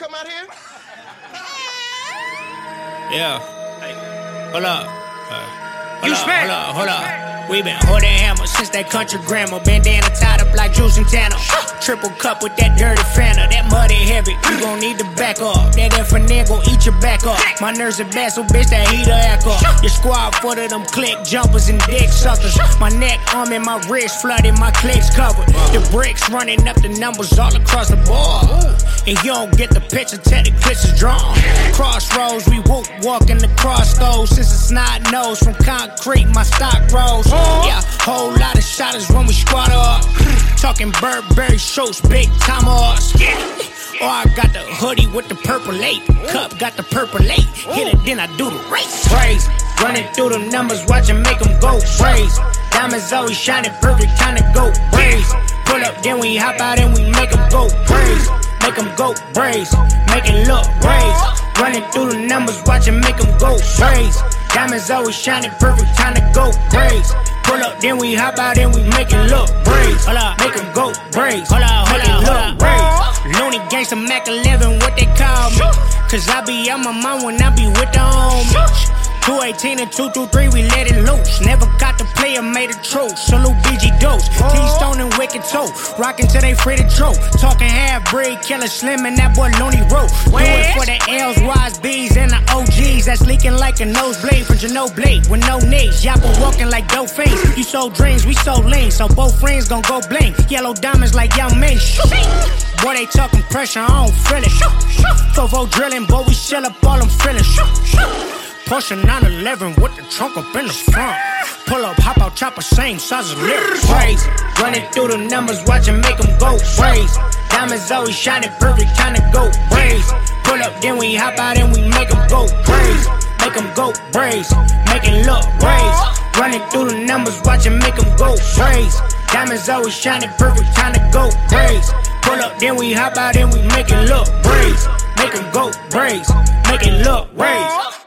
come out here? Yeah. Hey, hold up. Hold up. We been holding hammer since that country grammar. Bandana tied up like Juice and Tanner. Triple cup with that dirty Fanta. That muddy heavy, you gon' need to back up. That FNN gon' eat your back up. My nerves are bad, so bitch, that heater act up. Your squad full of them click jumpers and dick suckers. My neck, arm, and my wrist flooded, my clicks covered. The bricks running up the numbers all across the board. And you don't get the picture till the clips is drawn. Crossroads, we whoop, walking across those. Since a snot nose from concrete, my stock rose. Yeah, whole lot of shotters when we squat up. Talking Burberry shorts, big Tomahawks. Oh, I got the hoodie with the purple 8. Cup got the purple 8. Hit it, then I do the race. Crazy, running through the numbers, watching make them go crazy. Diamonds always shining perfect, kinda go crazy. Pull up, then we hop out and we make them go crazy. Make them go crazy, make it look crazy. Running through the numbers, watching make them go crazy. Diamonds always shining perfect, time to go crazy. Pull up, then we hop out and we make it look crazy. Hold up, make them go crazy. Hold up, make it look crazy. Looney Gangsta Mac 11, what they call me. Cause I be on my mind when I be with the homies. 218 and 223, we let it loose. Never got the player, made a truth. Salute BG Dose, T-Stone and Wicked Toe. Rockin' till they free to trope. Talking half-breed, Killer Slim and that boy Looney Rope. Do it for the L's, Y's, B's, and the OGs. That's leaking like a nosebleed from Jano Blade with no knees. Yappa walking like dope fiends. You sold dreams, we sold lean. So both friends gon' go bling. Yellow diamonds like Young Me. Boy, they talking pressure, I don't feel it. Fofo drilling, boy, we shell up all them feelings. Porsche 911 with the trunk up in the front. Pull up, hop out, chopper, same size as lyrics. Crazy, running through the numbers, watching make them go crazy. Diamonds always shining perfect, kinda go crazy. Pull up, then we hop out and we make them go crazy. Make them go crazy, make it look crazy. Running through the numbers, watching make them go crazy. Diamonds always shining perfect, kinda go crazy. Pull up, then we hop out and we make it look crazy. Make them go crazy, make it look crazy.